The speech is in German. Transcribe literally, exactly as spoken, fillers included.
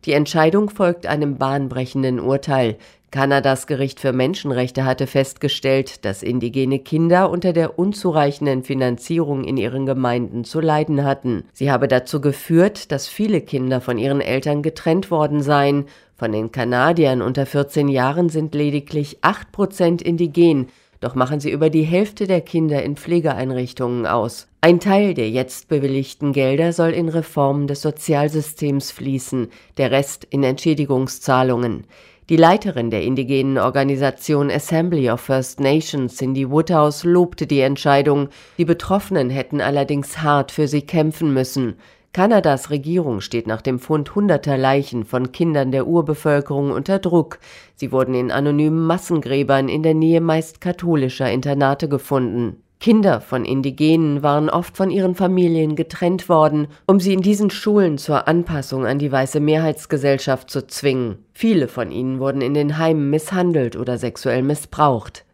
Die Entscheidung folgt einem bahnbrechenden Urteil. Kanadas Gericht für Menschenrechte hatte festgestellt, dass indigene Kinder unter der unzureichenden Finanzierung in ihren Gemeinden zu leiden hatten. Sie habe dazu geführt, dass viele Kinder von ihren Eltern getrennt worden seien. Von den Kanadiern unter vierzehn Jahren sind lediglich acht Prozent indigen, doch machen sie über die Hälfte der Kinder in Pflegeeinrichtungen aus. Ein Teil der jetzt bewilligten Gelder soll in Reformen des Sozialsystems fließen, der Rest in Entschädigungszahlungen. Die Leiterin der indigenen Organisation Assembly of First Nations, Cindy Woodhouse, lobte die Entscheidung. Die Betroffenen hätten allerdings hart für sie kämpfen müssen. Kanadas Regierung steht nach dem Fund hunderter Leichen von Kindern der Urbevölkerung unter Druck. Sie wurden in anonymen Massengräbern in der Nähe meist katholischer Internate gefunden. Kinder von Indigenen waren oft von ihren Familien getrennt worden, um sie in diesen Schulen zur Anpassung an die weiße Mehrheitsgesellschaft zu zwingen. Viele von ihnen wurden in den Heimen misshandelt oder sexuell missbraucht.